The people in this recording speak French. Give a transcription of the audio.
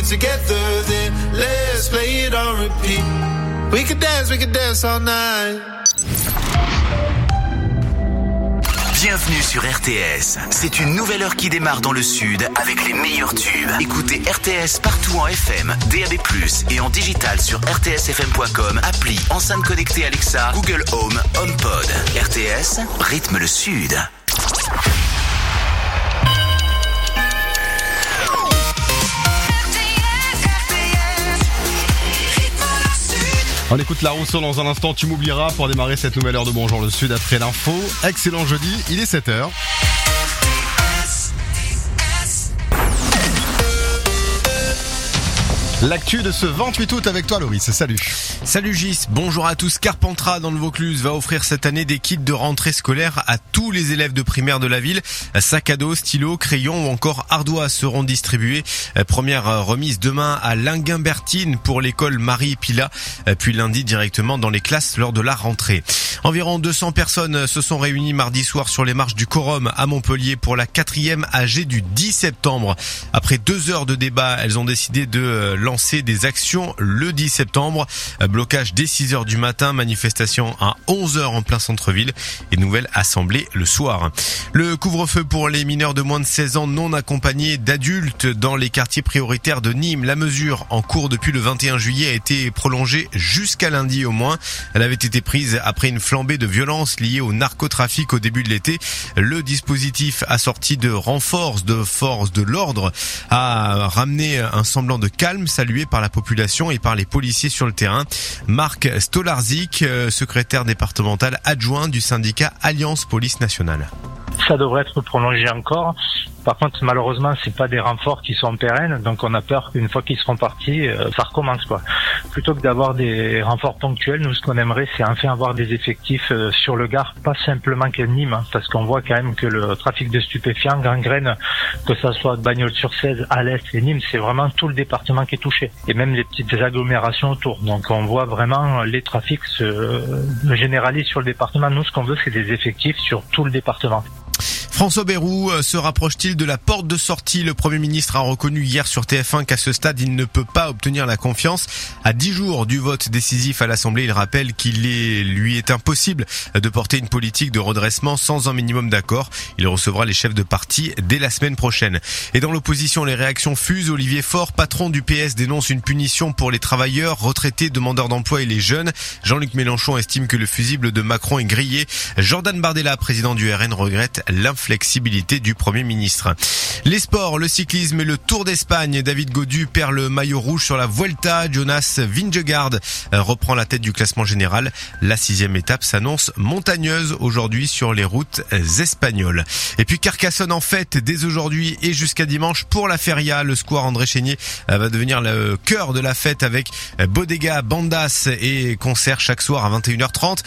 it together, then let's play it on repeat. We could dance all night. Bienvenue sur RTS. C'est une nouvelle heure qui démarre dans le sud avec les meilleurs tubes. Écoutez RTS partout en FM, DAB+, et en digital sur rtsfm.com, appli, enceinte connectée Alexa, Google Home, HomePod. RTS, rythme le sud. On écoute La Rousseau dans un instant, tu m'oublieras pour démarrer cette nouvelle heure de Bonjour le Sud après l'info. Excellent jeudi, il est 7h. L'actu de ce 28 août avec toi Loris, salut. Salut Gis, bonjour à tous. Carpentras dans le Vaucluse va offrir cette année des kits de rentrée scolaire à tous les élèves de primaire de la ville. Sac à dos, stylos, crayons ou encore ardoises seront distribués. Première remise demain à Linguimbertine pour l'école Marie Pila, puis lundi directement dans les classes lors de la rentrée. Environ 200 personnes se sont réunies mardi soir sur les marches du Quorum à Montpellier pour la 4e AG du 10 septembre. Après 2 heures de débat, elles ont décidé de lancer des actions le 10 septembre. Blocage dès 6h du matin, manifestation à 11h en plein centre-ville et nouvelle assemblée le soir. Le couvre-feu pour les mineurs de moins de 16 ans non accompagnés d'adultes dans les quartiers prioritaires de Nîmes. La mesure en cours depuis le 21 juillet a été prolongée jusqu'à lundi au moins. Elle avait été prise après une flambée de violence liée au narcotrafic au début de l'été. Le dispositif assorti de renforts de forces de l'ordre a ramené un semblant de calme salué par la population et par les policiers sur le terrain. Marc Stolarzik, secrétaire départemental adjoint du syndicat Alliance Police Nationale. Ça devrait être prolongé encore. Par contre, malheureusement, c'est pas des renforts qui sont pérennes, donc on a peur qu'une fois qu'ils seront partis, ça recommence, quoi. Plutôt que d'avoir des renforts ponctuels, nous, ce qu'on aimerait, c'est enfin avoir des effectifs sur le Gard, pas simplement que Nîmes, hein, parce qu'on voit quand même que le trafic de stupéfiants gangrène, que ça soit Bagnols-sur-Cèze, Alès et Nîmes, c'est vraiment tout le département qui est touché, et même les petites agglomérations autour. Donc on voit vraiment les trafics se généralisent sur le département. Nous, ce qu'on veut, c'est des effectifs sur tout le département. François Bayrou se rapproche-t-il de la porte de sortie ? Le Premier ministre a reconnu hier sur TF1 qu'à ce stade, il ne peut pas obtenir la confiance. À 10 jours du vote décisif à l'Assemblée, il rappelle lui est impossible de porter une politique de redressement sans un minimum d'accord. Il recevra les chefs de parti dès la semaine prochaine. Et dans l'opposition, les réactions fusent. Olivier Faure, patron du PS, dénonce une punition pour les travailleurs, retraités, demandeurs d'emploi et les jeunes. Jean-Luc Mélenchon estime que le fusible de Macron est grillé. Jordan Bardella, président du RN, regrette l'inflexibilité du Premier ministre. Les sports, le cyclisme et le Tour d'Espagne. David Gaudu perd le maillot rouge sur la Vuelta. Jonas Vingegaard reprend la tête du classement général. La 6e étape s'annonce montagneuse aujourd'hui sur les routes espagnoles. Et puis Carcassonne en fête dès aujourd'hui et jusqu'à dimanche pour la feria. Le square André Chénier va devenir le cœur de la fête avec bodega, bandas et concerts chaque soir à 21h30.